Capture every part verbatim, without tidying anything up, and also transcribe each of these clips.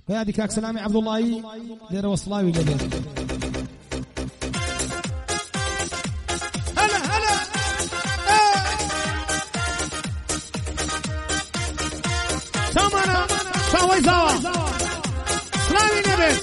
ويادي كاك سلامي عبد الله ليرة وصلاوي ليرة هلا هلا سامانا شاوي زاوا سلامي نبي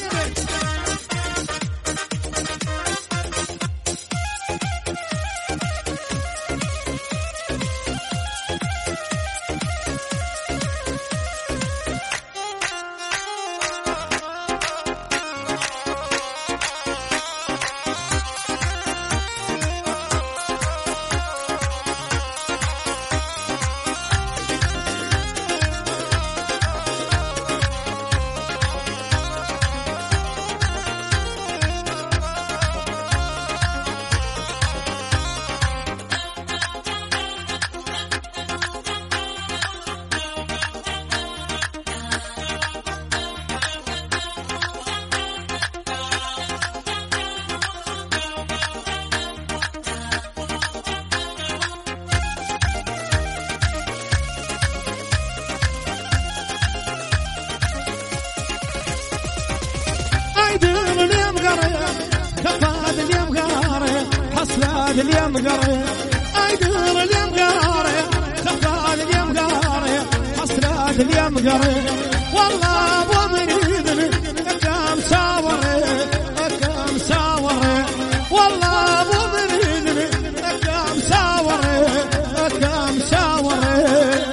حصلاد اليوم قري ايدر اليوم قري خفاد اليوم قري حصلاد اليوم قري والله ابو مريدني كم ساوري كم ساوري والله ابو مريدني كم ساوري كم ساوري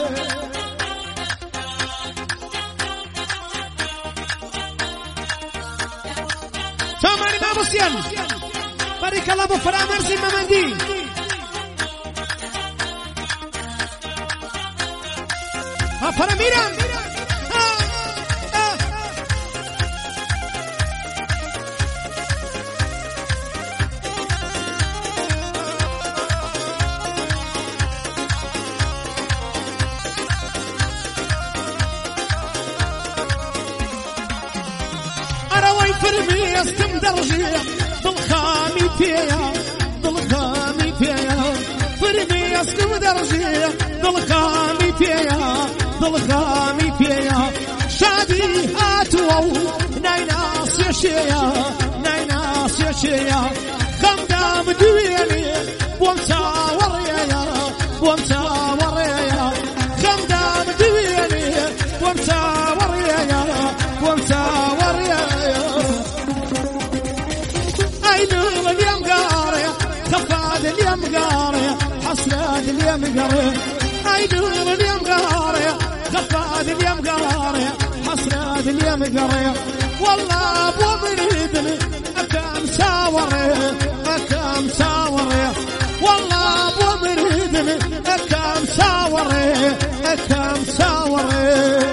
سامعني ما بصيان بارك الله ابو فرا مرسي ممندي ها فرا ميران انا وين فرمي استم درجي بالخامي فيها بالخامي فيها فرمي اسكم درجي بالخامي فيها بالخامي فيها شادي هاتوا نايناس يشيا نايناس يشيا خمدام دويني بومسا وريا بومسا وريا خمدام دويني بومسا وريا بومسا وريا ايدر اليوم قاري خفاد اليوم قاري حصلاد اليوم قاري ايدر اليوم قاري خفاد اليوم قاري حصلاد اليوم قاري والله ابو مريدني اكام ساوري اكام ساوري والله ابو مريدني اكام ساوري اكام ساوري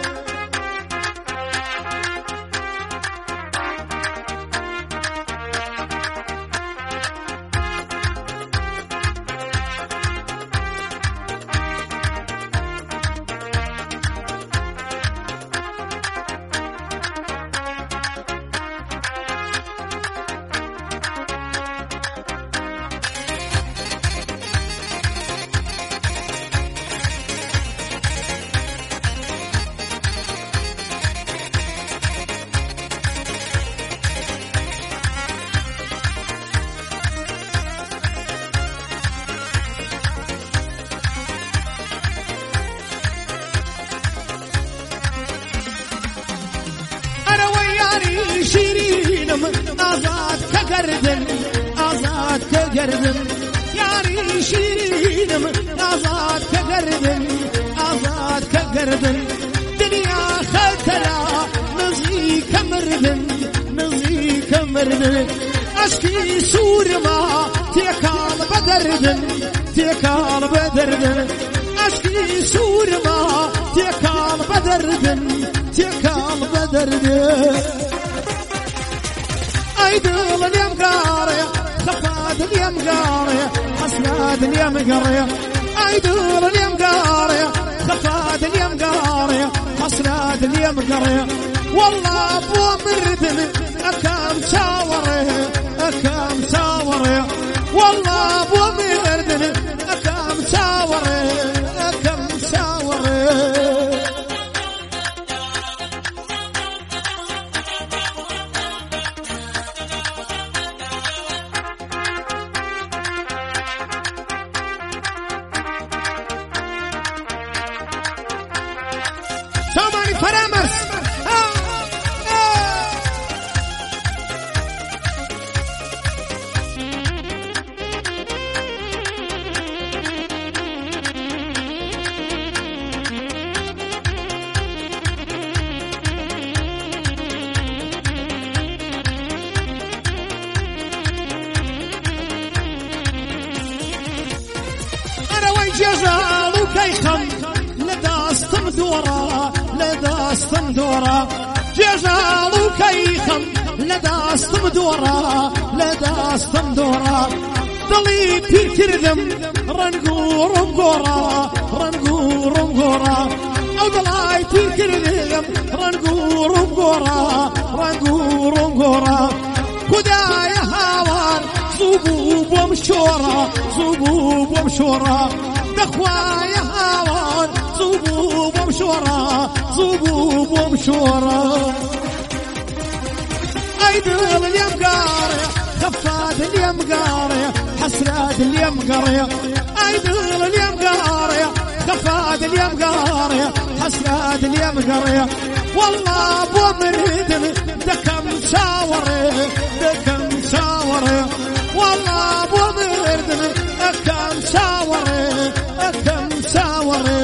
شيرين آزاد كقردن آزاد كقردن ياري شيرين آزاد كقردن آزاد كقردن دنيا خطرة نزي كمردن نزي كمردن أشكي سور ما تيكال بدردن تيكال بدردن أشكي سور ما تيكال بدردن تيكال بدردن ايدل اليوم قاري خفاد اليوم قاري حسناد اليوم قاري ايدل اليوم قاري خفاد اليوم قاري حسناد اليوم قاري والله ابو مردني اكام ساوري اكام ساوري والله ابو مردني اكام ساوري اكام ساوري داستم دورا جێژاڵ و کەیخەم لە داستم دۆڕا لە داستم دۆڕا دڵی پیر کردم ڕەنگ و ڕۆم گۆڕا ڕەنگ و ڕۆم گۆڕا ئەو دڵای پیر کردم ڕەنگ و ڕۆم گۆڕا ڕەنگ و ڕۆم گۆڕا خودایە هاوار زوو بوو بۆم شۆڕا زوو بوو بۆم شۆڕا دەخوایە هاوار زوو بوو بۆم شۆڕا زوو بوو بۆم شۆڕا ئەی دڵ لێم گاڕێ خەفات لێم گاڕێ حەسرات لێم گەڕێ ئەی دڵ لێم گاڕێ خەفات لێم گاڕێ حەسرات لێم گەڕێ وەڵڵا بۆ مردن دەکەم چاوەڕێ دەکەم چاوەڕێ وەڵڵا بۆ مردن ئەکەم چاوەڕێ ئەکەم چاوەڕێ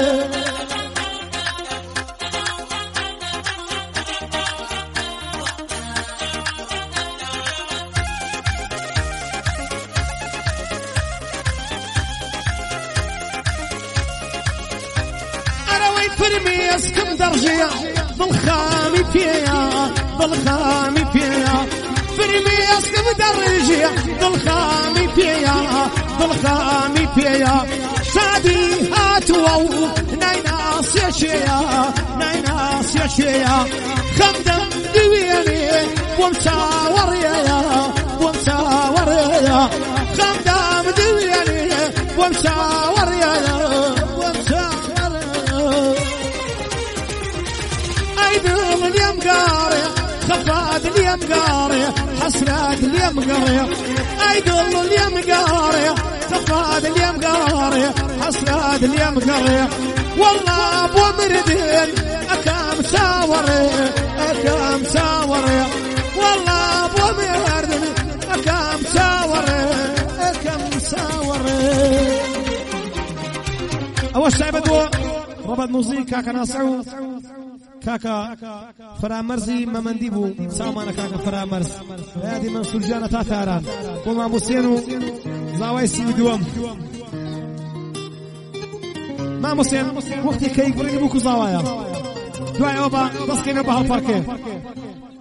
فرمي اسكم درجيا بالخامي فيا بالخامي فيا فرمي اسكم درجيا بالخامي فيا بالخامي فيا شادي هاتوا نايناس يا شيا نايناس يا شيا خمدم دويني ومساور يا ومساور يا خمدم دويني ومساور يا دل اليوم قاري خفات اليوم قاري حسرات اليوم قاري اي دل اليوم قاري خفات اليوم قاري حسرات اليوم قاري والله ابو مردين اكام ساوري اكام ساوري والله ابو مردين اكام ساوري اكام ساوري اول شعب دو ربط موسيقى كان صعو كاكا فرامرزي ممندي بو سامانا كاكا فرامرز هادي منصور جانا تاثاران وما موسينو زاوي سي دوام ما موسين وقتي كي بريني بوكو زاوايا دواي اوبا بس كينا بها الفركه